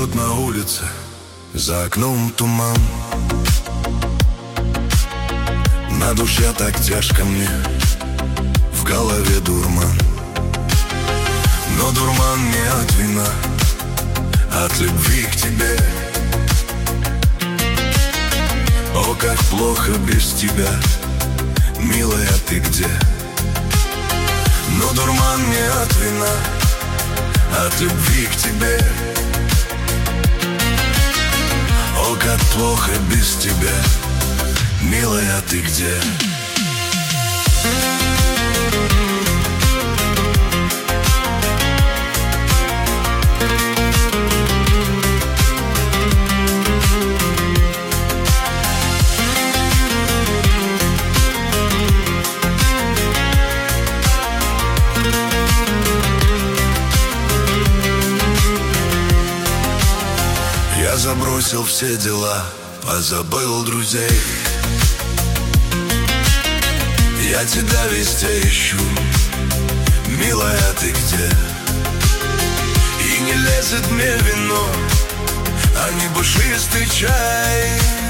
Идет на улице, за окном туман. На душе так тяжко мне, в голове дурман. Но дурман не от вина, от любви к тебе. О, как плохо без тебя, милая, ты где? Но дурман не от вина, от любви к тебе. О, как плохо без тебя, милая, ты где? Я забросил все дела, позабыл друзей. Я тебя везде ищу, милая, ты где? И не лезет мне вино, а не душистый чай.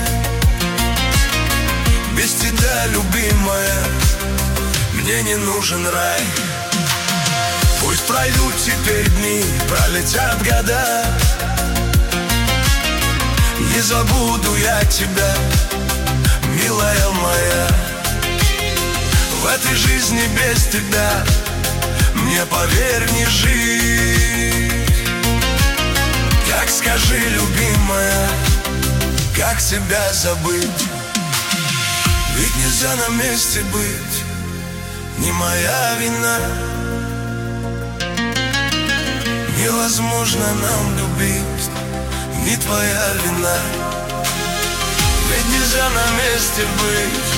Без тебя, любимая, мне не нужен рай. Пусть пройдут теперь дни, пролетят года, не забуду я тебя, милая моя. В этой жизни без тебя мне, поверь, не жить. Как скажи, любимая, как тебя забыть? Ведь нельзя на месте быть, не моя вина. Невозможно нам любить, не твоя вина. Ведь нельзя на месте быть,